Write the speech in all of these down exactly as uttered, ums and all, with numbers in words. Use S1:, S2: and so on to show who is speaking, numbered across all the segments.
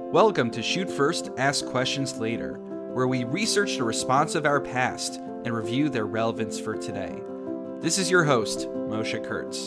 S1: Welcome to Shoot First, Ask Questions Later, where we research the response of our past and review their relevance for today. This is your host, Moshe Kurtz.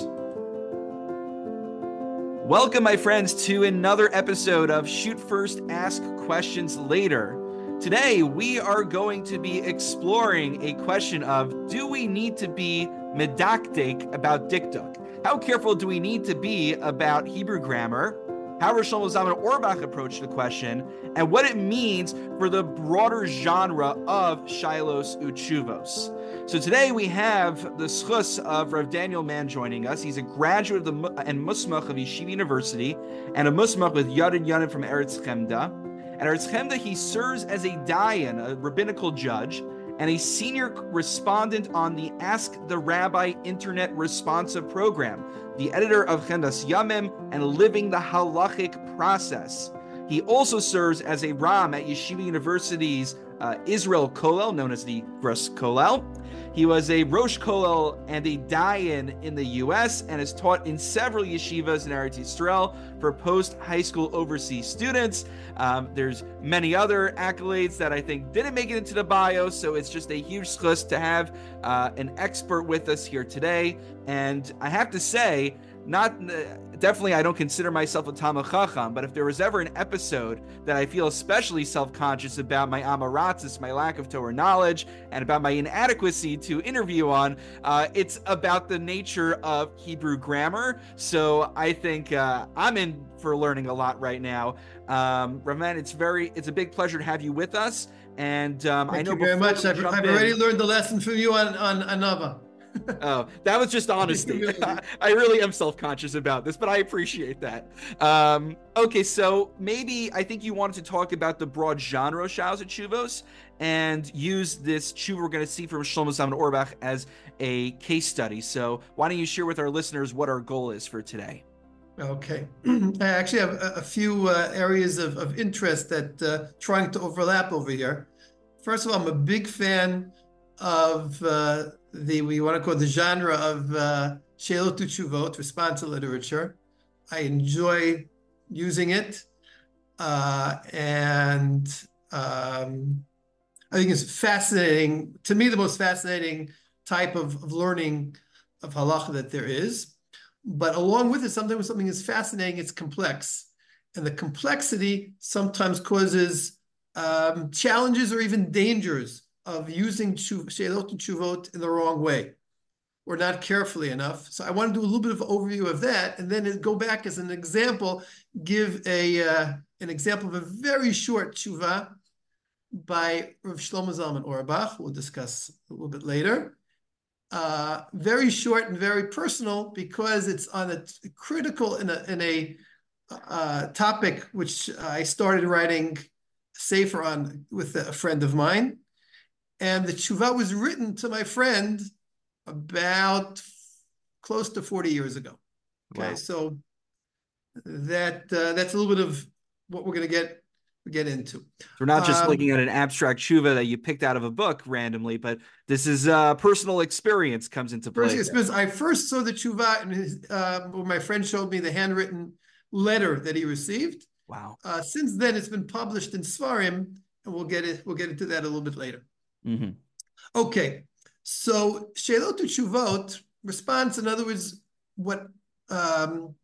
S1: Welcome, my friends, to another episode of Shoot First, Ask Questions Later. Today, we are going to be exploring a question of, do we need to be medactic about dikduk? How careful do we need to be about Hebrew grammar? How Rosh Shlomo Zalman Auerbach approached the question, and what it means for the broader genre of Shilos Utshuvos. So today we have the schus of Rav Daniel Mann joining us. He's a graduate of the, and musmach of Yeshiva University, and a musmach with Yad and Yanim from Eretz Chemda. At Eretz Chemda, he serves as a dayan, a rabbinical judge, and a senior respondent on the Ask the Rabbi Internet Responsive program, the editor of Chendas Yamim and Living the Halachic Process. He also serves as a Ram at Yeshiva University's uh, Israel Kollel, known as the Grus Kollel. He was a Rosh Kollel and a Dayan in the U S and has taught in several yeshivas in Eretz Yisrael for post-high school overseas students. Um, there's many other accolades that I think didn't make it into the bio, so it's just a huge schus to have uh, an expert with us here today. And I have to say, not definitely I don't consider myself a Talmid Chacham, but if there was ever an episode that I feel especially self-conscious about my amaratzis, my lack of Torah knowledge, and about my inadequacy to interview on, uh, it's about the nature of Hebrew grammar. So I think uh, I'm in for learning a lot right now. Um, Rav Mann, it's very, it's a big pleasure to have you with us. And um,
S2: Thank
S1: I know
S2: you very much. I've, I've already
S1: in,
S2: learned the lesson from you on, on Anava.
S1: Oh, that was just honesty. I really am self-conscious about this, but I appreciate that. Um, okay, so maybe I think you wanted to talk about the broad genre of Shilos Utshuvos and use this tshuva we're going to see from Shlomo Zalman Auerbach as a case study. So why don't you share with our listeners what our goal is for today?
S2: Okay. I actually have a, a few uh, areas of, of interest that uh, trying to overlap over here. First of all, I'm a big fan of uh, the, we want to call it the genre of uh, Sheilot Utshuvot, responsive literature. I enjoy using it. Uh, and um, I think it's fascinating, to me, the most fascinating type of, of learning of halacha that there is. But along with it, sometimes something is fascinating, it's complex. And the complexity sometimes causes um, challenges or even dangers of using Sheilot Utshuvot in the wrong way or not carefully enough. So I want to do a little bit of overview of that and then go back as an example, give a uh, an example of a very short tshuva by Rav Shlomo Zalman Auerbach, we'll discuss a little bit later. Uh, very short and very personal because it's on a critical in a, in a uh, topic which I started writing Sefer on with a friend of mine. And the tshuva was written to my friend about close to forty years ago. Okay, wow. So that uh, that's a little bit of what we're going to get get into.
S1: So we're not just
S2: um,
S1: looking at an abstract tshuva that you picked out of a book randomly, but this is uh, personal experience comes into play.
S2: Because I first saw the tshuva, and his, uh, when my friend showed me the handwritten letter that he received.
S1: Wow!
S2: Uh, since then, it's been published in Sfarim, and we'll get it. We'll get into that a little bit later.
S1: Mm-hmm.
S2: Okay, so Sheilot Utshuvot response, in other words, what um,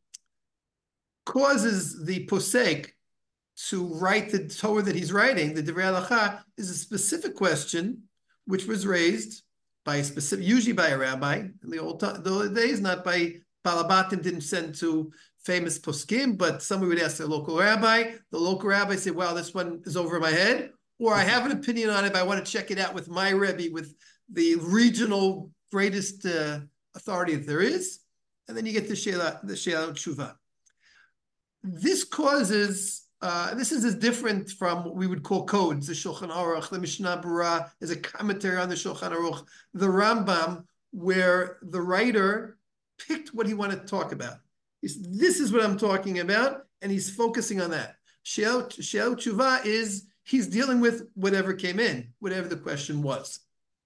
S2: causes the posek to write the Torah that he's writing, the Divrei Halacha, is a specific question which was raised by a specific, usually by a rabbi in the old, the old days, not by Balabatim, didn't send to famous poskim, but somebody would ask their local rabbi. The local rabbi said, "Wow, this one is over my head." Or I have an opinion on it, but I want to check it out with my Rebbe, with the regional greatest uh, authority that there is. And then you get the Sheilot, the Sheilot Tshuva. This causes, uh, this is as different from what we would call codes, the Shulchan Aruch, the Mishnah Berurah is a commentary on the Shulchan Aruch, the Rambam, where the writer picked what he wanted to talk about. He's, this is what I'm talking about, and he's focusing on that. Sheilot Tshuva is, he's dealing with whatever came in, whatever the question was.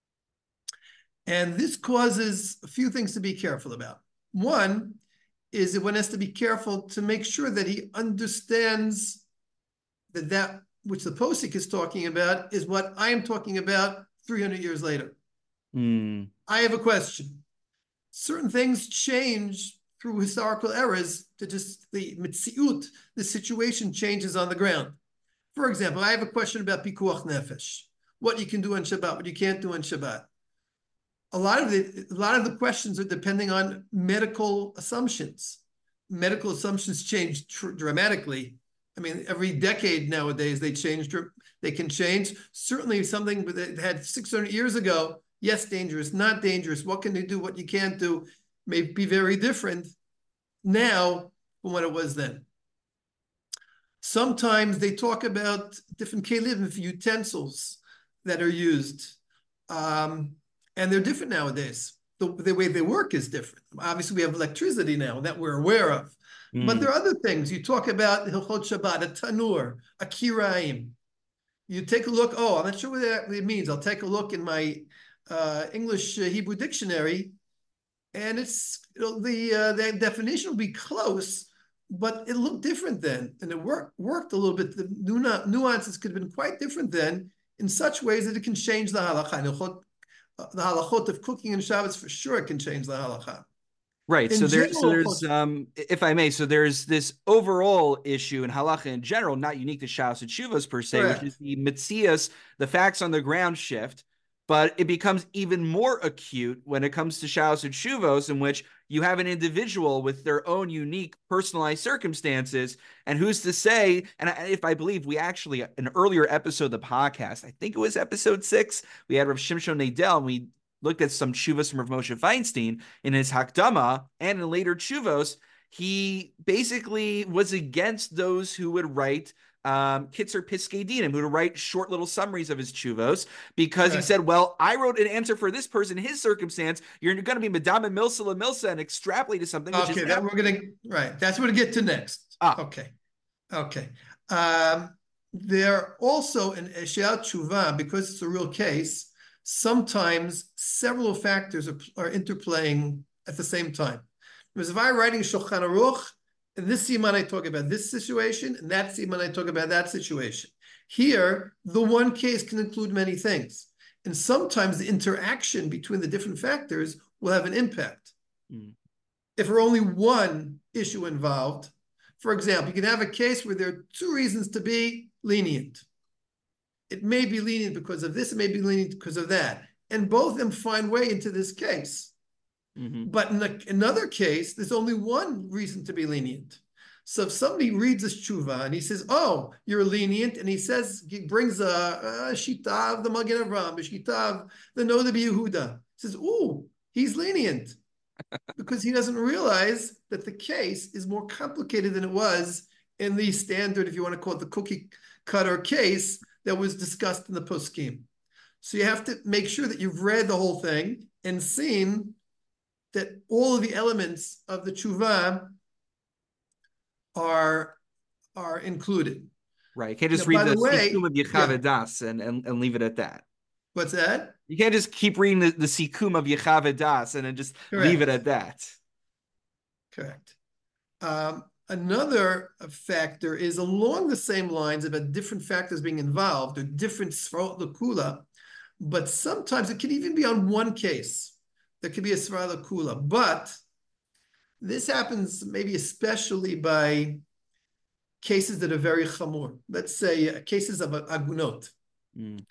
S2: And this causes a few things to be careful about. One is that one has to be careful to make sure that he understands that that which the posik is talking about is what I am talking about three hundred years later.
S1: Mm.
S2: I have a question. Certain things change through historical eras to just the mitziut, the situation changes on the ground. For example, I have a question about pikuach nefesh, what you can do on Shabbat, what you can't do on Shabbat. A lot of the a lot of the questions are depending on medical assumptions. Medical assumptions change tr- dramatically. I mean, every decade nowadays they change. They can change. Certainly, something that had six hundred years ago, yes, dangerous, not dangerous. What can you do? What you can't do may be very different now from what it was then. Sometimes they talk about different kelim, utensils that are used, um, and they're different nowadays. The, the way they work is different. Obviously, we have electricity now that we're aware of. Mm. But there are other things. You talk about Hilchot Shabbat, a tanur, a kiraim. You take a look. Oh, I'm not sure what that means. I'll take a look in my uh, English uh, Hebrew dictionary, and it's the uh, the definition will be close, but it looked different then, and it worked worked a little bit. The nuances could have been quite different then, in such ways that it can change the halacha. The halachot of cooking and Shabbos for sure can change the halacha.
S1: Right.
S2: In
S1: so there's, so
S2: general,
S1: there's, um, if I may, so there's this overall issue in halacha in general, not unique to Shabbos and Shuvos per se, correct, which is the mitzias, the facts on the ground shift, but it becomes even more acute when it comes to Shabbos and Shuvos, in which you have an individual with their own unique personalized circumstances. And who's to say, and if I believe we actually, an earlier episode of the podcast, I think it was episode six, we had Rav Shimshon Nadel, and we looked at some tshuvos from Rav Moshe Feinstein in his Hakdama, and in later tshuvos, he basically was against those who would write um, Kitzer Piskei Dinim, who would write short little summaries of his tshuvos, because right, he said, well, I wrote an answer for this person, his circumstance. You're going to be Madame and Milsa La Milsa and extrapolate to something. Which
S2: okay,
S1: is
S2: that we're going to, right. That's what we get to next.
S1: Ah.
S2: Okay. Okay. Um, there also in Eshel Tshuva, because it's a real case, sometimes several factors are, are interplaying at the same time. Because if I'm writing Shulchan Aruch, in this siman I talk about this situation, and that siman I talk about that situation. Here, the one case can include many things. And sometimes the interaction between the different factors will have an impact. Mm. If there are only one issue involved, for example, you can have a case where there are two reasons to be lenient. It may be lenient because of this, it may be lenient because of that. And both of them find way into this case. Mm-hmm. But in a, another case, there's only one reason to be lenient. So if somebody reads this tshuva and he says, oh, you're lenient, and he says, he brings a, a shita of the Magen Avraham, a shita of the Noda B'Yehuda, he says, ooh, he's lenient. Because he doesn't realize that the case is more complicated than it was in the standard, if you want to call it the cookie cutter case, that was discussed in the poskim. So you have to make sure that you've read the whole thing and seen that all of the elements of the tshuva are, are included.
S1: Right. You can't just now, read the, the Sikum of Yechav Das and, and, and leave it at that.
S2: What's that?
S1: You can't just keep reading the, the Sikum of Yechav Das and then just Correct. Leave it at that.
S2: Correct. Um, Another factor is along the same lines about different factors being involved or different sfarot l'kula, but sometimes it can even be on one case. There could be a sfarot l'kula, but this happens maybe especially by cases that are very chamur. Let's say uh, cases of agunot. Mm.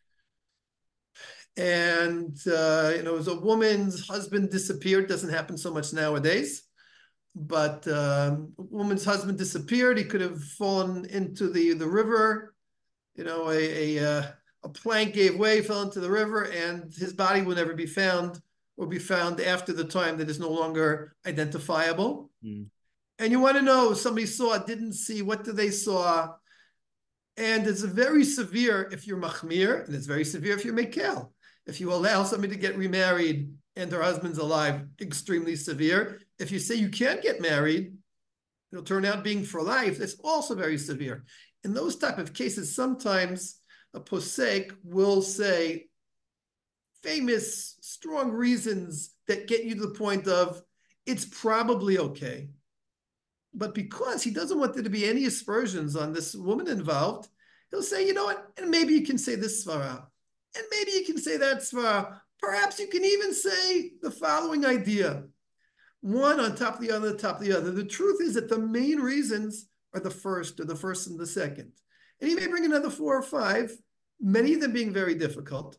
S2: And, uh, you know, as a woman's husband disappeared, doesn't happen so much nowadays. But um, a woman's husband disappeared. He could have fallen into the, the river. You know, a, a, uh, a plank gave way, fell into the river, and his body will never be found or be found after the time that is no longer identifiable. Mm. And you want to know, somebody saw, didn't see, what did they saw? And it's very severe if you're machmir, and it's very severe if you're mekel. If you allow somebody to get remarried and their husband's alive, extremely severe. If you say you can't get married, it'll turn out being for life. That's also very severe. In those type of cases, sometimes a posek will say famous, strong reasons that get you to the point of it's probably okay. But because he doesn't want there to be any aspersions on this woman involved, he'll say, you know what, and maybe you can say this svara, and maybe you can say that svara. Perhaps you can even say the following idea, one on top of the other, top of the other. The truth is that the main reasons are the first, or the first and the second. And he may bring another four or five, many of them being very difficult.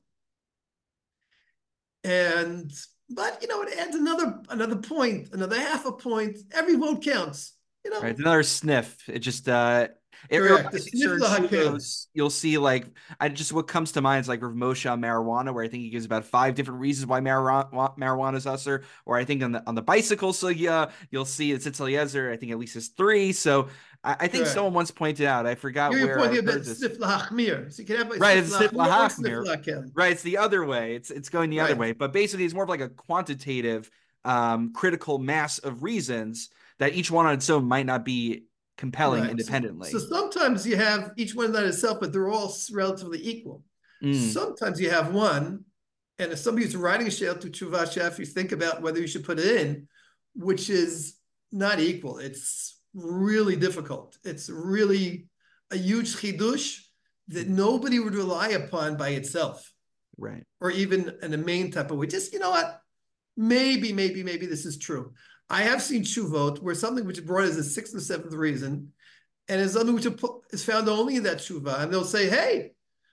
S2: And, but, you know, it adds another another point, another half a point. Every vote counts, you know.
S1: Right, it's another sniff. It just uh it
S2: Correct. The
S1: reminds me of
S2: sniff
S1: certain
S2: lahakel.
S1: shuvos, you'll see like I just what comes to mind is like Rav Moshe on marijuana, where I think he gives about five different reasons why marijuana marijuana is usher. Or I think on the on the bicycle, so yeah, you'll see it's Tzitz Eliezer, I think at least it's three. So I, I think
S2: Correct.
S1: someone once pointed out, I forgot
S2: You're, you're
S1: where I
S2: pointing about
S1: heard
S2: the
S1: this.
S2: sniff lahachmir. So you can have a
S1: Right,
S2: sniff
S1: it's sniff
S2: lahachmir or sniff
S1: lahachmir.
S2: lahakel.
S1: Right, it's the other way. It's it's going the other
S2: Right.
S1: way. But basically, it's more of like a quantitative, um, critical mass of reasons that each one on its own might not be compelling
S2: Right. So,
S1: independently.
S2: so sometimes you have each one not itself, but they're all relatively equal.
S1: Mm.
S2: Sometimes you have one, and if somebody's writing a shayla to tshuva shef, you think about whether you should put it in, which is not equal. It's really difficult. It's really a huge chidush that nobody would rely upon by itself.
S1: Right.
S2: Or even in a main type of way. Just, you know what? Maybe, maybe, maybe this is true. I have seen shuvot where something which is brought as a sixth or seventh reason, and is something which is found only in that shuva, and they'll say, "Hey,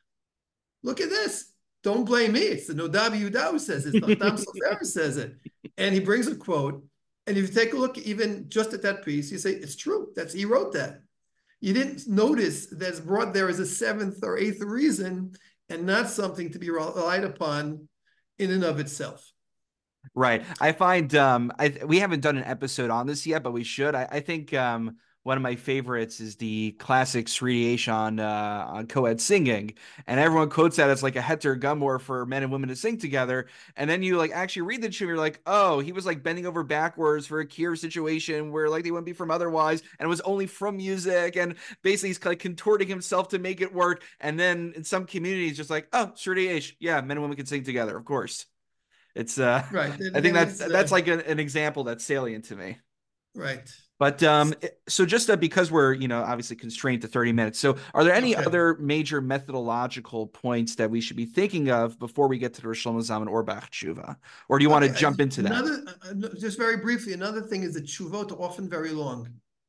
S2: look at this! Don't blame me. It's the Nodav Yehuda who says it. Nachtam Sofer says it." And he brings a quote, and if you take a look even just at that piece, you say it's true. That's he wrote that. You didn't notice that's brought there as a seventh or eighth reason, and not something to be relied upon in and of itself.
S1: Right. I find um I we haven't done an episode on this yet, but we should. I, I think um one of my favorites is the classic Sri on uh on co-ed singing. And everyone quotes that as like a heter gumor for men and women to sing together. And then you like actually read the tune, you're like, oh, he was like bending over backwards for a kier situation where like they wouldn't be from otherwise, and it was only from music, and basically he's like contorting himself to make it work. And then in some communities, just like, oh, Sri, yeah, men and women can sing together, of course. It's uh
S2: Right.
S1: I
S2: And,
S1: think
S2: and
S1: that's
S2: it's
S1: that's
S2: uh,
S1: like an, an example that's salient to me.
S2: right.
S1: But um so just uh, because we're, you know, obviously constrained to thirty minutes. So are there any
S2: Okay.
S1: other major methodological points that we should be thinking of before we get to the Rosh Hashanah or Bach Tshuva? Or do you want to
S2: Okay.
S1: jump into that?
S2: Another, uh, just very briefly, another thing is that shuvot are often very long.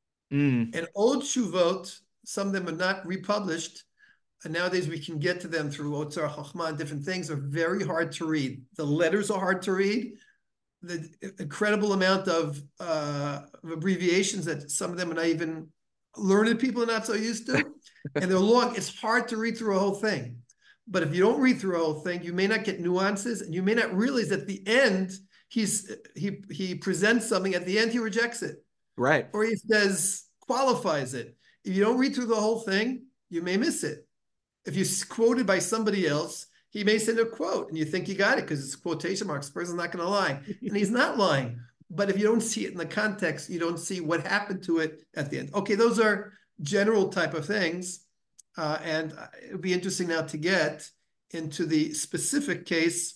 S1: Mm.
S2: And old shuvot, some of them are not republished. And nowadays we can get to them through Otzar Chochmah and different things, are very hard to read. The letters are hard to read. The incredible amount of, uh, of abbreviations that some of them are not even learned people are not so used to. And they're long. It's hard to read through a whole thing. But if you don't read through a whole thing, you may not get nuances, and you may not realize at the end he's he he presents something. At the end, he rejects it.
S1: Right.
S2: Or he says, qualifies it. If you don't read through the whole thing, you may miss it. If you're quoted by somebody else, he may send a quote and you think you got it because it's quotation marks. The person's not going to lie. And he's not lying. But if you don't see it in the context, you don't see what happened to it at the end. Okay, those are general type of things. Uh, and it would be interesting now to get into the specific case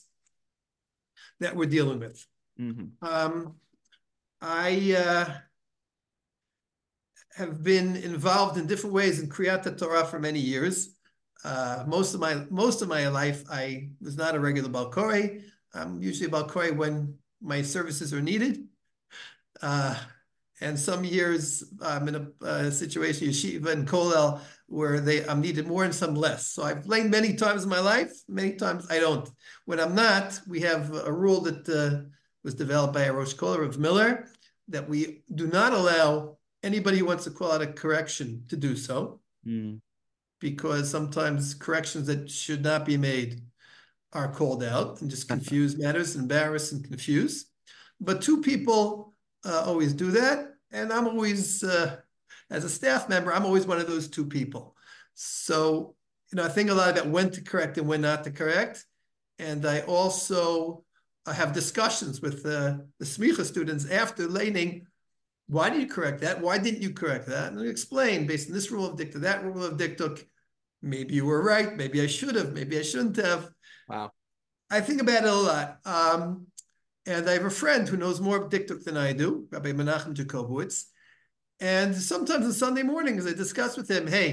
S2: that we're dealing with.
S1: Mm-hmm.
S2: Um, I uh, have been involved in different ways in Kriyat Torah for many years. Uh, most of my most of my life, I was not a regular Balkore. I'm usually a Balkore when my services are needed. Uh, and some years I'm in a, a situation, yeshiva and kollel, where they I'm needed more and some less. So I've played many times in my life. Many times I don't. When I'm not, we have a rule that uh, was developed by a Rosh Kollel, Rav Miller, that we do not allow anybody who wants to call out a correction to do so. Mm. Because sometimes corrections that should not be made are called out and just confuse matters, embarrass and confuse. But two people uh, always do that. And I'm always, uh, as a staff member, I'm always one of those two people. So, you know, I think a lot about when to correct and when not to correct. And I also uh, have discussions with uh, the Smicha students after laning. Why did you correct that? Why didn't you correct that? And I explain based on this rule of diktuk, that rule of diktuk. Maybe you were right. Maybe I should have. Maybe I shouldn't have.
S1: Wow.
S2: I think about it a lot. Um, and I have a friend who knows more diktuk than I do, Rabbi Menachem Jacobowitz. And sometimes on Sunday mornings, I discuss with him, hey,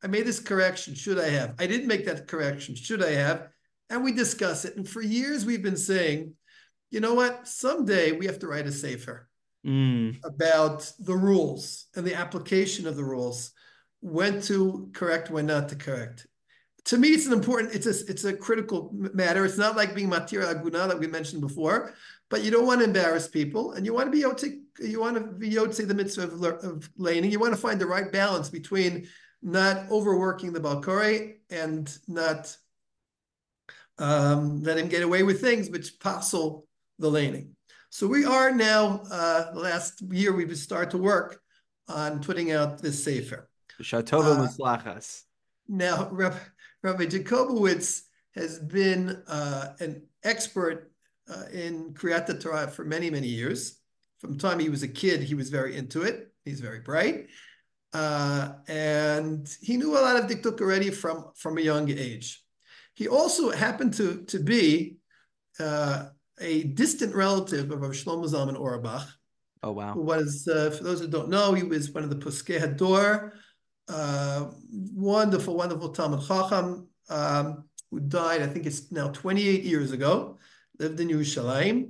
S2: I made this correction. Should I have? I didn't make that correction. Should I have? And we discuss it. And for years, we've been saying, you know what? Someday we have to write a sefer
S1: Mm.
S2: about the rules and the application of the rules, when to correct, when not to correct. To me, it's an important, it's a, it's a critical matter. It's not like being matir aguna that we mentioned before, but you don't want to embarrass people, and you want to be yotze, you want to be yotze the mitzvah of, of laning. You want to find the right balance between not overworking the balkore and not um, let him get away with things which passel the laning. So we are now, uh, the last year, we've started to work on putting out this sefer.
S1: Shatova Muslachas.
S2: Now, Rabbi, Rabbi Jacobowitz has been uh, an expert uh, in Kriyat Torah for many, many years. From the time he was a kid, he was very into it. He's very bright. Uh, and he knew a lot of diktuk already from, from a young age. He also happened to, to be uh, a distant relative of Rav Shlomo Zalman Auerbach.
S1: Oh, wow.
S2: Who was, uh, for those who don't know, he was one of the Puskei Hador, uh, wonderful, wonderful Talmud Chacham, um, who died, I think it's now twenty-eight years ago, lived in Yerushalayim.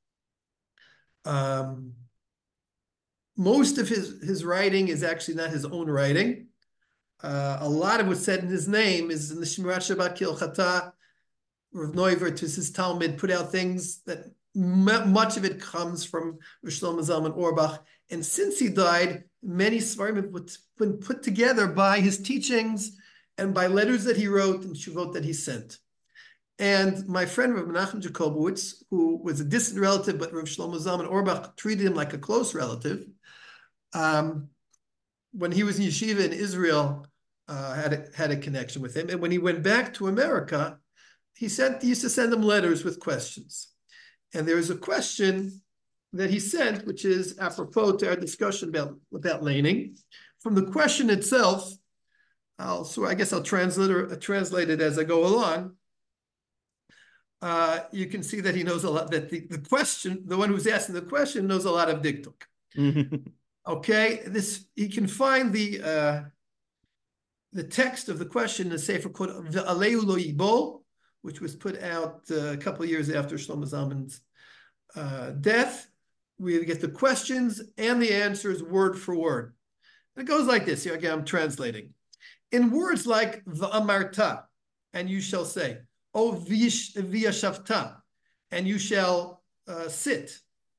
S2: Um, most of his, his writing is actually not his own writing. Uh, a lot of what's said in his name is in the Shmirat Shabbat Kilchata. Rav Neuver, to his Talmud, put out things that m- much of it comes from Rav Shlomo Zalman Auerbach. And since he died, many svarim have been put together by his teachings and by letters that he wrote and shuvot that he sent. And my friend Rav Menachem Jacobowitz, who was a distant relative, but Rav Shlomo Zalman Auerbach treated him like a close relative, um, when he was in yeshiva in Israel, uh, had a, had a connection with him. And when he went back to America, he sent he used to send them letters with questions. And there was a question that he sent, which is apropos to our discussion about, about laning. From the question itself, I'll so I guess I'll translate, or, uh, translate it as I go along. Uh, you can see that he knows a lot, that the, the question, the one who's asking the question knows a lot of diktuk. Okay, this he can find the uh, the text of the question in the Sefer called Ve'aleu lo yibol, which was put out uh, a couple of years after Shlomo Zalman's uh, death. We get the questions and the answers word for word. And it goes like this. Here again, I'm translating. In words like v'amarta, and you shall say, o v'yashavta, and you shall uh, sit.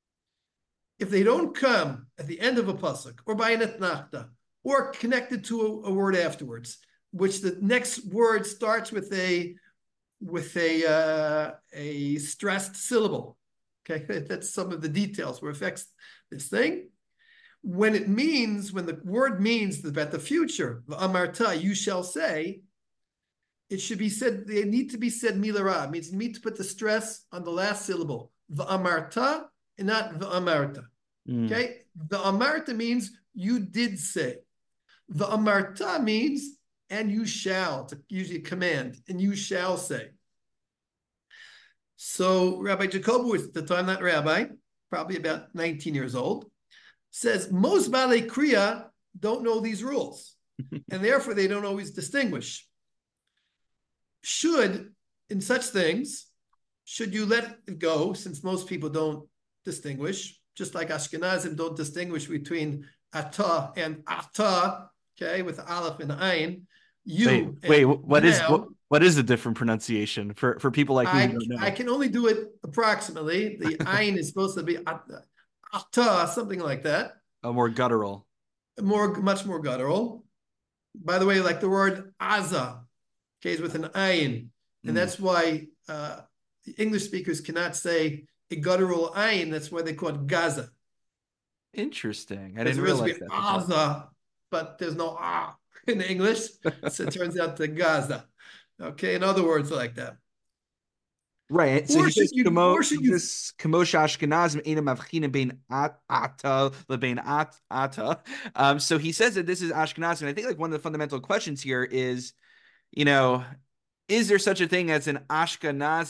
S2: If they don't come at the end of a pasuk or by an etnachta or connected to a, a word afterwards, which the next word starts with a with a uh, a stressed syllable. Okay, that's some of the details where affects this thing. When it means, when the word means about the future, v'amarta, you shall say, it should be said, they need to be said milara. It means you need to put the stress on the last syllable. V'amarta and not v'amarta. Mm. Okay? V'amarta means you did say. V'amarta means and you shall, it's usually a command, and you shall say. So Rabbi Jacobowitz, at the time that rabbi, probably about nineteen years old, says most Balei Kriya don't know these rules, and therefore they don't always distinguish. Should, in such things, should you let it go, since most people don't distinguish, just like Ashkenazim don't distinguish between ata and ata, okay, with aleph and ayin. You
S1: wait, wait what
S2: now,
S1: is what, what is the different pronunciation for, for people like me
S2: I,
S1: who don't know?
S2: I can only do it approximately. The ayin is supposed to be ata, ata, something like that.
S1: A more guttural.
S2: More, much more guttural. By the way, like the word aza, okay, is with an ayin. And mm. that's why uh, English speakers cannot say a guttural ayin. That's why they call it Gaza.
S1: Interesting. I didn't realize that.
S2: Aza, but there's no ah in English. So it turns out to Gaza. Okay, in other words like that.
S1: Right. So
S2: or
S1: he
S2: should
S1: says,
S2: you,
S1: Kamo,
S2: or should you,
S1: this Kamosh Ashkenazim ain't a mavchina bein ata lebein ata. Um, so he says that this is Ashkenazim. And I think like one of the fundamental questions here is, you know, is there such a thing as an Ashkenazic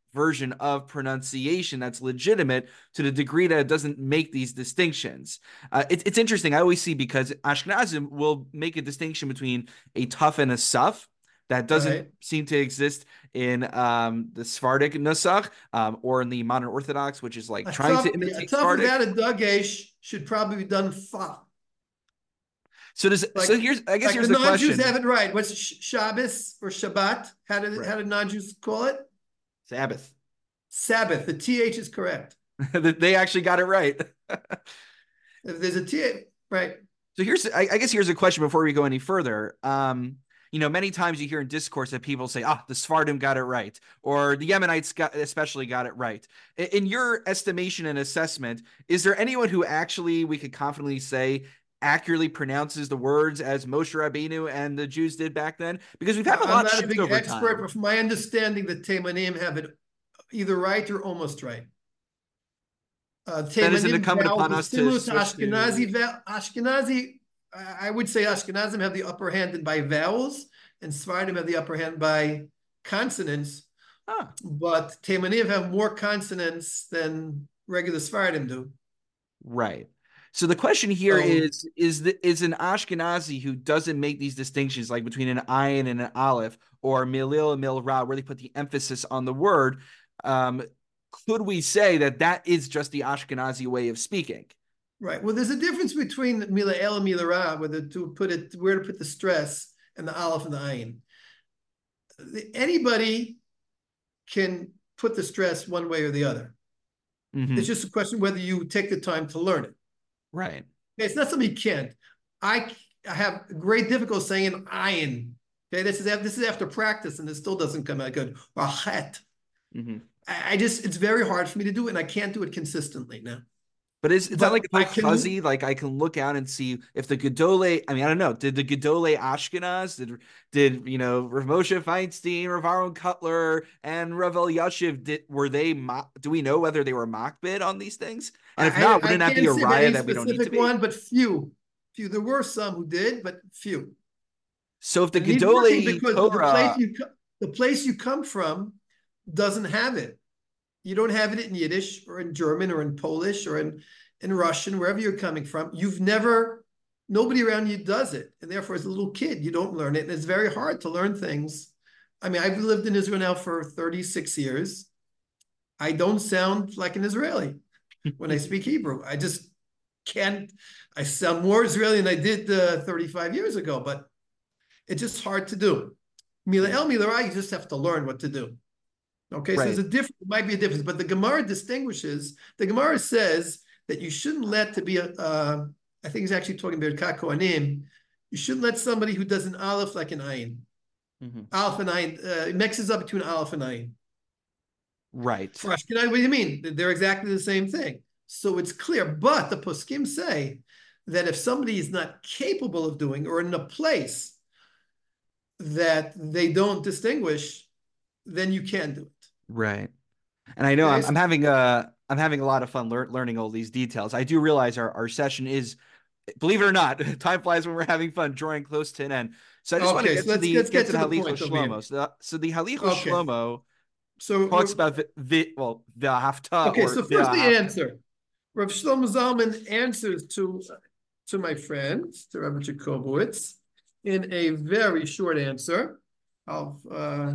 S1: version of pronunciation that's legitimate to the degree that it doesn't make these distinctions. Uh, it, it's interesting. I always see because Ashkenazim will make a distinction between a tough and a suf that doesn't
S2: Right.
S1: seem to exist in um, the Sephardic Nusach um, or in the modern Orthodox, which is like
S2: A
S1: trying to
S2: tough, yeah, a
S1: imitate
S2: tough
S1: Sephardic.
S2: without a dagesh should probably be done fa.
S1: So does
S2: Like,
S1: so here's I guess
S2: like
S1: here's
S2: the
S1: the
S2: non-Jews
S1: question.
S2: have it right. What's Shabbos or Shabbat? How did
S1: Right.
S2: how did non-Jews call it?
S1: Sabbath.
S2: Sabbath. The th is correct.
S1: They actually got it right.
S2: If there's a th, right?
S1: So here's, I, I guess here's a question before we go any further. Um, you know, many times you hear in discourse that people say, ah, the Sephardim got it right, or the Yemenites got, especially got it right. In, in your estimation and assessment, is there anyone who actually, we could confidently say, accurately pronounces the words as Moshe Rabbeinu and the Jews did back then? Because we've had a
S2: I'm
S1: lot
S2: not a
S1: shift
S2: big
S1: over
S2: expert,
S1: time.
S2: but from my understanding, the Temanim have it either right or almost right. Uh,
S1: Then is it
S2: Temanim
S1: incumbent
S2: vowels
S1: upon
S2: are
S1: us to
S2: similar to
S1: switch
S2: Ashkenazi.
S1: to?
S2: Ashkenazi, I would say Ashkenazim have the upper hand by vowels, and Sephardim have the upper hand by consonants.
S1: Huh.
S2: But Temanim have more consonants than regular Sephardim do.
S1: Right. So the question here
S2: So,
S1: is: is the, is an Ashkenazi who doesn't make these distinctions, like between an ayin and an aleph, or milil and milra, where they put the emphasis on the word? Um, could we say that that is just the Ashkenazi way of speaking?
S2: right. Well, there's a difference between Mila El and Mila Ra, whether to put it, where to put the stress, and the aleph and the ayin. Anybody can put the stress one way or the other.
S1: Mm-hmm.
S2: It's just a question whether you take the time to learn it.
S1: Right.
S2: It's not something you can't. I, I have great difficulty saying ayin. Okay, this is this is after practice, and it still doesn't come out good. Or chet.
S1: Mm-hmm.
S2: I, I just it's very hard for me to do it, and I can't do it consistently now.
S1: But is, is that
S2: But
S1: like
S2: I
S1: so
S2: can.
S1: fuzzy? Like I can look out and see if the Gedolei, I mean, I don't know. Did the Gedolei Ashkenaz, did, did you know, Rav Moshe Feinstein, Rav Aaron Cutler, and Rav Elyashiv, did, were they, do we know whether they were makbid on these things? And if
S2: I,
S1: not,
S2: I
S1: wouldn't that be
S2: can't
S1: a
S2: say
S1: raya
S2: any
S1: that we don't need to
S2: specific
S1: be?
S2: one, but few. Few. There were some who did, but few.
S1: So if the
S2: And it needs working
S1: Gedolei
S2: because the place
S1: Torah,
S2: you the place you come from doesn't have it. You don't have it in Yiddish or in German or in Polish or in, in Russian, wherever you're coming from. You've never, nobody around you does it. And therefore, as a little kid, you don't learn it. And it's very hard to learn things. I mean, I've lived in Israel now for thirty-six years. I don't sound like an Israeli when I speak Hebrew. I just can't. I sound more Israeli than I did uh, thirty-five years ago, but it's just hard to do. Mila El Mila Ra, you just have to learn what to do. Okay, so
S1: right.
S2: there's a difference, it might be a difference, but the Gemara distinguishes, the Gemara says that you shouldn't let to be a, uh, I think he's actually talking about Birkat Kohanim, you shouldn't let somebody who does an aleph like an ayin. Mm-hmm. Aleph and ayin, uh, it mixes up between aleph and ayin.
S1: Right.
S2: For Ashkenaz, what do you mean? They're exactly the same thing. So it's clear, but the poskim say that if somebody is not capable of doing or in a place that they don't distinguish, then you can do it.
S1: Right. And I know okay, I'm, so I'm having a I'm having a lot of fun lear learning all these details. I do realize our, our session is, believe it or not, time flies when we're having fun, drawing close to an end. So I just okay, want to get so to the get, get to the Halichos Shlomo. So the, so the Halichos okay. Shlomo so talks about the, the well the hafta.
S2: Okay,
S1: or
S2: so first the
S1: hafta.
S2: answer. Rav Shlomo Zalman answers to to my friend, to Rabbi Jacobowitz, in a very short answer. I'll uh,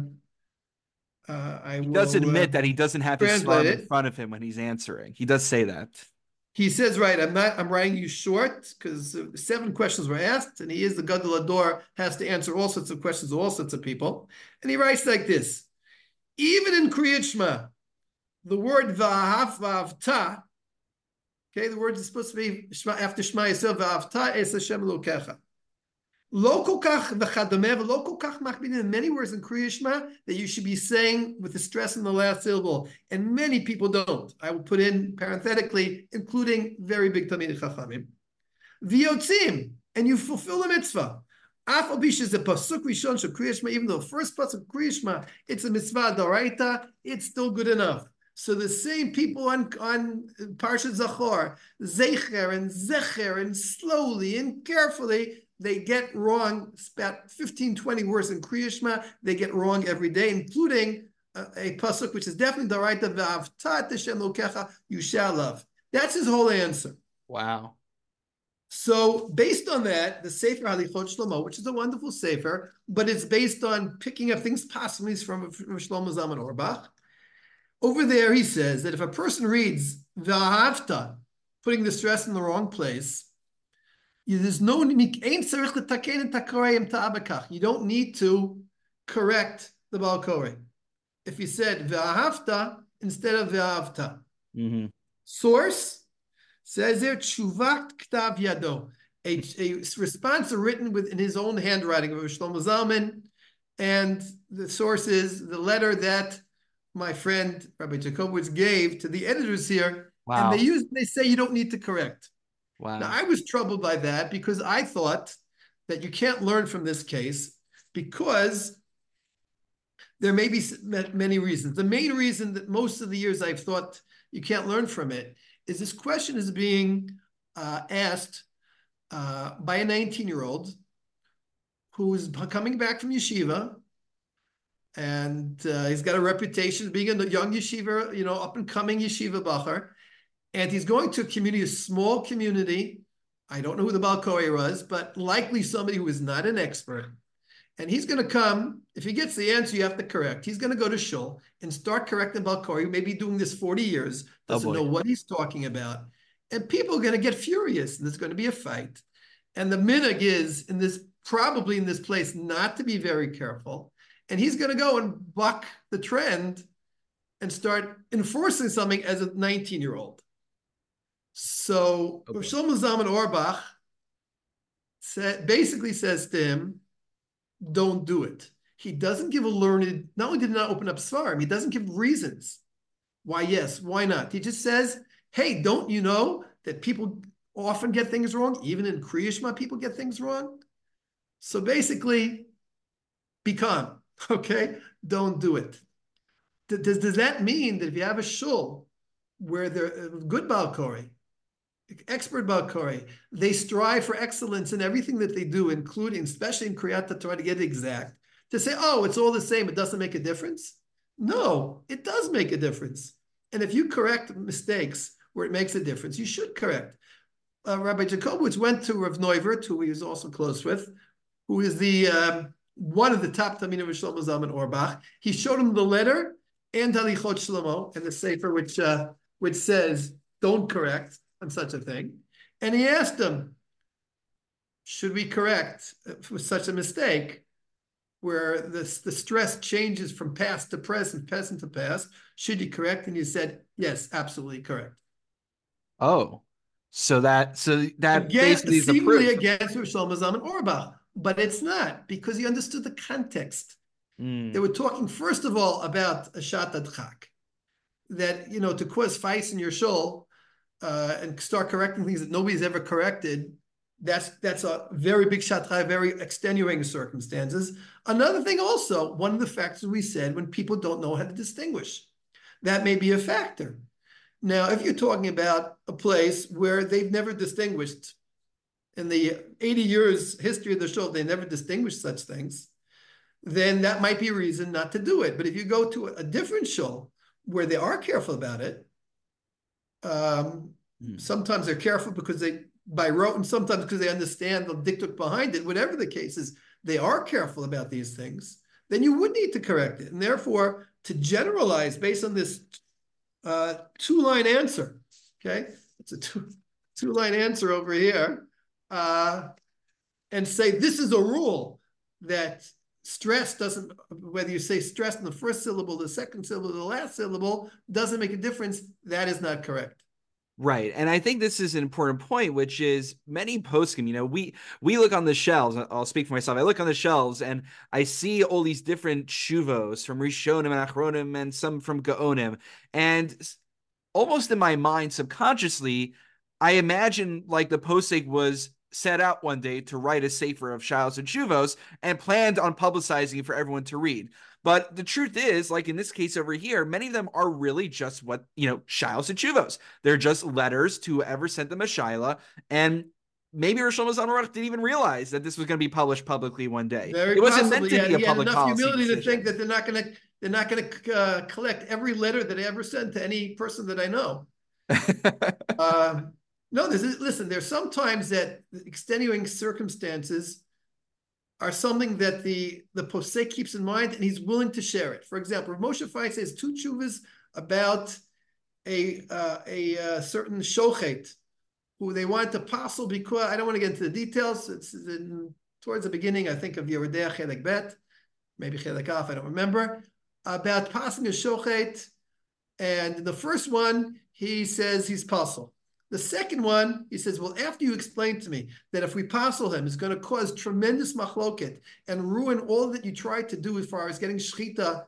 S2: Uh, I
S1: he
S2: will,
S1: does admit
S2: uh,
S1: that he doesn't have his svarm in front of him when he's answering. He does say that.
S2: He says, right, I'm not, I'm writing you short because seven questions were asked, and he is the Gadol Ador, has to answer all sorts of questions to all sorts of people. And he writes like this: even in Kriyat Shema, the word va'ahaf va'avta, okay, the word is supposed to be Shema, after Shema Yisrael, va'avta es Hashem Elokecha. Lo kach v'chadamev, lo kach machminin, in many words in Kriya Shema that you should be saying with the stress in the last syllable, and many people don't. I will put in parenthetically, including very big Talmidei Chachamim. V'yotzim, and you fulfill the mitzvah. Af abish is a pasuk rishon shel Kriya Shema, even though the first pasuk of Kriya Shema, it's a mitzvah d'oraita, it's still good enough. So the same people on, on Parshat Zachor, zecher and zecher, and slowly and carefully, they get wrong, about fifteen, twenty words in Kriya Shema, they get wrong every day, including a, a pasuk which is definitely the right of V'ahavta et Hashem Elokecha, you shall love. That's his whole answer.
S1: Wow.
S2: So based on that, the Sefer Halichot Shlomo, which is a wonderful Sefer, but it's based on picking up things possibly from, from Shlomo Zalman Auerbach. Over there, he says that if a person reads V'ahavta, putting the stress in the wrong place, there's no you don't need to correct the Baal Koreh. If he said V'ahavta instead of V'ahavta.
S1: Mm-hmm.
S2: Source says there Tshuvat Ktav Yado, a, a response written with in his own handwriting of Shlomo Zalman, and the source is the letter that my friend Rabbi Jacobowitz gave to the editors here,
S1: Wow.
S2: and they use they say you don't need to correct.
S1: Wow.
S2: Now I was troubled by that because I thought that you can't learn from this case because there may be many reasons. The main reason that most of the years I've thought you can't learn from it is this question is being uh, asked uh, by a nineteen-year-old who's coming back from yeshiva, and uh, he's got a reputation of being a young yeshiva, you know, up-and-coming yeshiva bacher, and he's going to a community, a small community. I don't know who the Baal Koreh was, but likely somebody who is not an expert. And he's going to come, if he gets the answer you have to correct, he's going to go to shul and start correcting Baal Koreh, who may be doing this forty years, doesn't oh know what he's talking about. And people are going to get furious, and there's going to be a fight. And the minhag is, in this, probably in this place, not to be very careful. And he's going to go and buck the trend and start enforcing something as a nineteen-year-old. So oh Shlomo Zalman Auerbach said, basically says to him, don't do it. He doesn't give a learned, not only did he not open up Svarim, he doesn't give reasons. Why yes, why not? He just says, hey, don't you know that people often get things wrong? Even in Kriya Shema, people get things wrong. So basically, be calm, okay? Don't do it. Does, does that mean that if you have a shul where they're good Baal Koreh, expert Baal Koreh, they strive for excellence in everything that they do, including, especially in Kriyat Torah, to get it exact, to say, oh, it's all the same, it doesn't make a difference? No, it does make a difference. And if you correct mistakes where it makes a difference, you should correct. Uh, Rabbi Jacobowitz went to Rav Neuvert, who he was also close with, who is the um, one of the top Talmidim of Shlomo Zalman Auerbach. He showed him the letter and Halichot Shlomo and the Sefer, which uh, which says, don't correct on such a thing. And he asked him, should we correct for such a mistake where the, the stress changes from past to present, present to past? Should you correct? And he said, yes, absolutely correct.
S1: Oh, so that so that
S2: Again,
S1: basically is the
S2: seemingly
S1: proof.
S2: against Shlomo Zalman Auerbach, but it's not, because he understood the context.
S1: Mm.
S2: They were talking, first of all, about a shat adchak, that, you know, to cause fights in your shul uh, and start correcting things that nobody's ever corrected, that's that's a very big shatrai, very extenuating circumstances. Another thing also, one of the factors we said, when people don't know how to distinguish, that may be a factor. Now, if you're talking about a place where they've never distinguished, in the eighty years history of the shul, they never distinguished such things, then that might be a reason not to do it. But if you go to a different shul where they are careful about it, um, mm. sometimes they're careful because they, by rote, and sometimes because they understand the diktuk behind it, whatever the case is, they are careful about these things, then you would need to correct it. And therefore, to generalize based on this uh, two-line answer, okay? It's a two, two-line answer over here, uh, and say this is a rule that stress doesn't, whether you say stress in the first syllable, the second syllable, the last syllable, doesn't make a difference. That is not correct.
S1: Right. And I think this is an important point, which is many poskim, you know, we we look on the shelves. I'll speak for myself. I look on the shelves and I see all these different shuvos from Rishonim and Achronim and some from Gaonim. And almost in my mind, subconsciously, I imagine like the posek was set out one day to write a sefer of shilos and shuvos and planned on publicizing it for everyone to read. But the truth is, like in this case over here, many of them are really just what, you know, shilos and shuvos. They're just letters to whoever sent them a shaila. And maybe Rosh Shlomo Zalman Auerbach didn't even realize that this was going to be published publicly one day.
S2: Very
S1: it wasn't
S2: possibly.
S1: meant to
S2: he
S1: be
S2: had,
S1: a public
S2: he had enough
S1: policy
S2: humility
S1: decision.
S2: to think that they're not going to They're not going to uh, collect every letter that I ever sent to any person that I know. uh, no, this is, listen, there's sometimes that extenuating circumstances are something that the, the posek keeps in mind, and he's willing to share it. For example, Moshe Fai says two tshuvas about a, uh, a uh, certain shochet who they wanted to passel because, I don't want to get into the details, it's in, towards the beginning, I think, of Yeridea Chelek Bet, maybe Chelek Af, I don't remember, about passing a shochet. And the first one, he says he's passel. The second one, he says, well, after you explain to me that if we passel him, it's going to cause tremendous machloket and ruin all that you tried to do as far as getting shechita,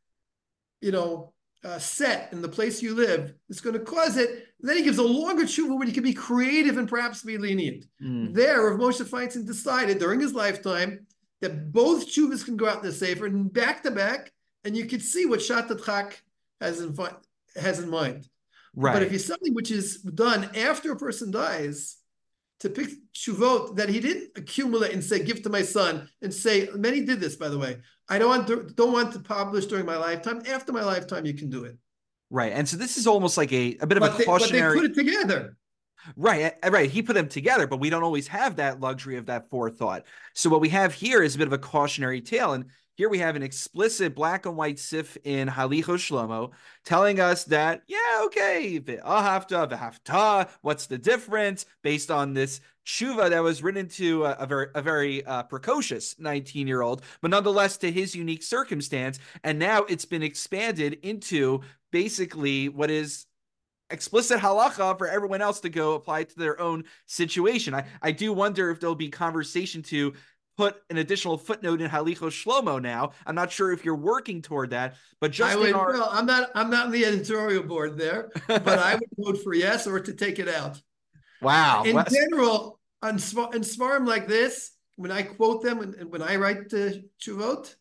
S2: you know, uh, set in the place you live, it's going to cause it. Then he gives a longer tshuva where he can be creative and perhaps be lenient. Mm. There, Rav Moshe Feinstein decided during his lifetime that both tshuvas can go out in the sefer and back to back, and you could see what Shatat Chak has in, has in mind. Right. But if it's something which is done after a person dies, to pick shuvot that he didn't accumulate and say, give to my son, and say, many did this, by the way. I don't want to, don't want to publish during my lifetime. After my lifetime, you can do it.
S1: Right. And so this is almost like a, a bit of
S2: but
S1: a
S2: they,
S1: cautionary.
S2: But they put it together.
S1: Right, right. He put them together, but we don't always have that luxury of that forethought. So what we have here is a bit of a cautionary tale. And here we have an explicit black and white sif in Halichos Shlomo telling us that, yeah, okay, v'ahavta, v'havta, what's the difference based on this tshuva that was written to a, a very, a very uh, precocious nineteen-year-old, but nonetheless to his unique circumstance. And now it's been expanded into basically what is explicit halacha for everyone else to go apply to their own situation. I, I do wonder if there'll be conversation to put an additional footnote in Halichos Shlomo now. I'm not sure if you're working toward that, but just
S2: I would,
S1: in our...
S2: well, I'm not I'm not in the editorial board there, but I would vote for yes or to take it out.
S1: Wow.
S2: In
S1: well,
S2: general, on in svarim like this, when I quote them and when I write the tshuvot,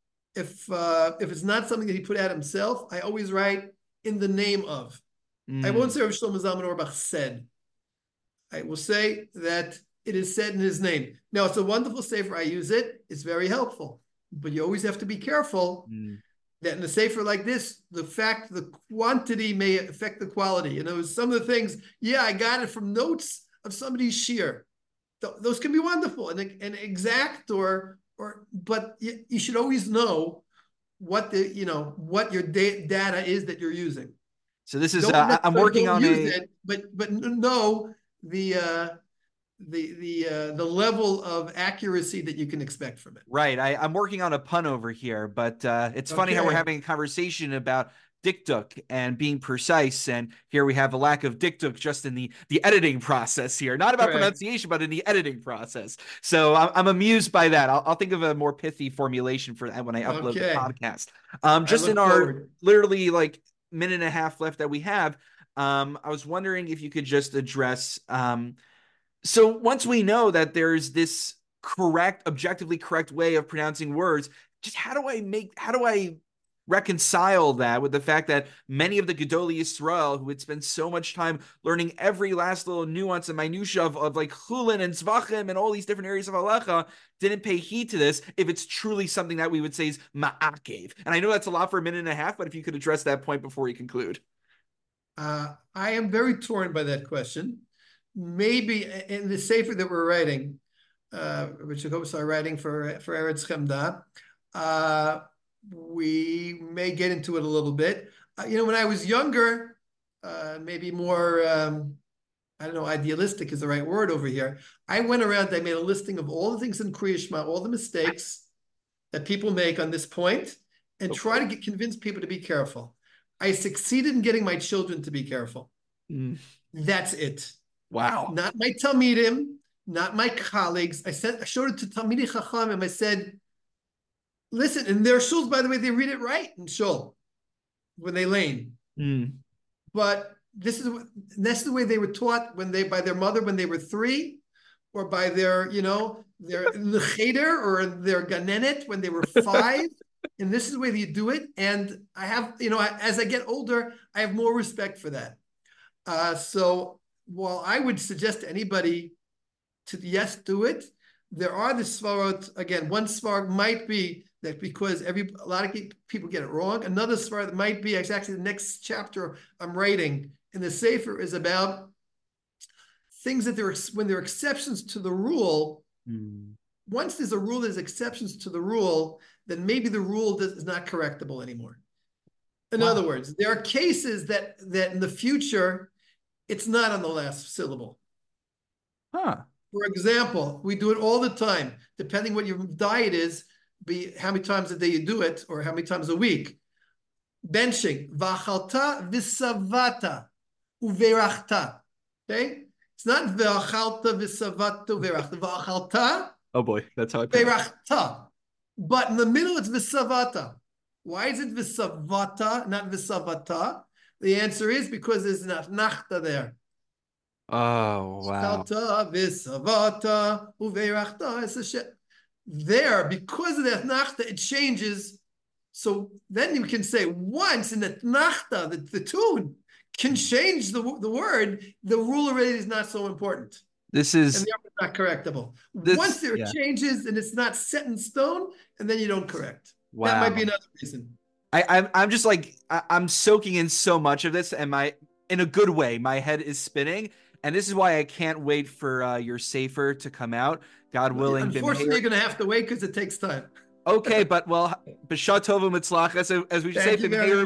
S2: if uh, if it's not something that he put out himself, I always write in the name of. Mm. I won't say Rav Shlomo Zalman Auerbach said. I will say that it is said in his name. Now, it's a wonderful sefer. I use it. It's very helpful. But you always have to be careful mm. that in a sefer like this, the fact, the quantity may affect the quality. You know, some of the things, yeah, I got it from notes of somebody's shir. Th- those can be wonderful and, and exact or, or, but you, you should always know what the, you know, what your da- data is that you're using.
S1: So this is, uh, I'm working on a...
S2: It, but, but know the, uh, the the uh, the level of accuracy that you can expect from it.
S1: Right. I, I'm working on a pun over here, but uh, it's okay. Funny how we're having a conversation about dikduk and being precise, and here we have a lack of dikduk just in the the editing process here. Not about Correct. Pronunciation, but in the editing process. So I'm, I'm amused by that. I'll, I'll think of a more pithy formulation for that when I upload okay. the podcast. Um, just in forward. Our literally like minute and a half left that we have, um, I was wondering if you could just address... Um, So once we know that there's this correct, objectively correct way of pronouncing words, just how do I make, how do I reconcile that with the fact that many of the Gedolei Yisrael who had spent so much time learning every last little nuance and minutia of, of like chulin and zvachim and all these different areas of halacha didn't pay heed to this if it's truly something that we would say is ma'akev. And I know that's a lot for a minute and a half, but if you could address that point before we conclude.
S2: Uh, I am very torn by that question. Maybe in the sefer that we're writing, uh, which I hope are writing for for Eretz Chemda, uh, we may get into it a little bit. Uh, you know, when I was younger, uh, maybe more, um, I don't know, idealistic is the right word over here. I went around, I made a listing of all the things in Kriya Shema, all the mistakes that people make on this point, and okay. try to get, convince people to be careful. I succeeded in getting my children to be careful. Mm. That's it.
S1: Wow.
S2: Not my Talmidim, not my colleagues. I said I showed it to Talmidei Chachamim. I said, listen, and their shuls, by the way, they read it right in shul when they lane. Mm. But this is that's the way they were taught when they by their mother when they were three, or by their, you know, their lecheder or their ganenet when they were five. And this is the way that you do it. And I have, you know, as I get older, I have more respect for that. Uh, so while I would suggest to anybody to yes, do it, there are the svarot, again, one svar might be that because every a lot of people get it wrong. Another svara that might be actually the next chapter I'm writing in the Sefer is about things that there are when there are exceptions to the rule. Mm. Once there's a rule, there's exceptions to the rule, then maybe the rule does, is not correctable anymore. In wow. other words, there are cases that that in the future, it's not on the last syllable.
S1: Huh.
S2: For example, we do it all the time, depending what your diet is, be how many times a day you do it, or how many times a week. Benching, v'achalta v'savata uverachta. Okay? It's not v'achalta v'savata uverachta. V'achalta.
S1: Oh boy, that's how I
S2: put it. But in the middle, it's v'savata. Why is it v'savata, not v'savata? The answer is because there's not nachta there.
S1: Oh, wow.
S2: V'savata uverachta. It's a shit. There, because of that nachta, it changes. So then you can say once in the nachta, the, the tune can change the, the word, the rule already is not so important.
S1: This is
S2: and the not correctable. This, once there are yeah. changes and it's not set in stone, and then you don't correct. Wow. That might be another reason.
S1: I, I'm I'm just like I, I'm soaking in so much of this, and my in a good way, my head is spinning. And this is why I can't wait for uh, your Sefer to come out. God willing.
S2: Unfortunately, you're going to have to wait because it takes time.
S1: Okay, but well, B'shah Tova Mitzlacha, so as we say,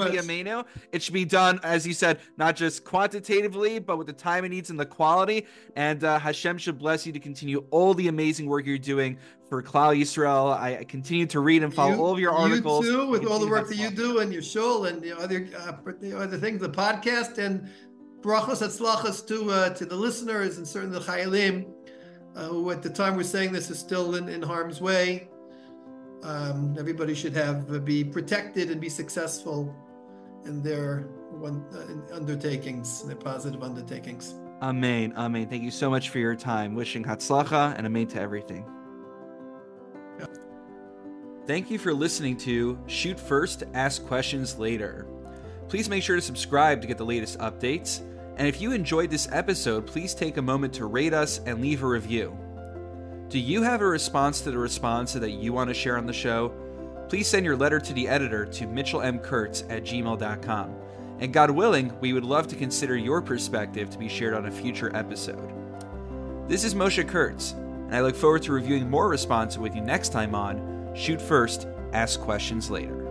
S1: it should be done, as you said, not just quantitatively, but with the time it needs and the quality. And uh, Hashem should bless you to continue all the amazing work you're doing for Klal Yisrael. I, I continue to read and follow
S2: you,
S1: all of your articles.
S2: You too, with all the work that you do and your shul and the other, uh, the other things, the podcast, and brachos atzlachas to uh, to the listeners and certainly the chayalim, uh, who at the time we're saying this is still in, in harm's way. Um, everybody should have uh, be protected and be successful in their one, uh, in undertakings, their positive undertakings.
S1: Amen. Amen. Thank you so much for your time. Wishing hatzlacha and amen to everything. Yeah. Thank you for listening to Shoot First, Ask Questions Later. Please make sure to subscribe to get the latest updates. And if you enjoyed this episode, please take a moment to rate us and leave a review. Do you have a response to the response that you want to share on the show? Please send your letter to the editor to mitchell m kurtz at gmail dot com. And God willing, we would love to consider your perspective to be shared on a future episode. This is Moshe Kurtz, and I look forward to reviewing more responses with you next time on Shoot First, Ask Questions Later.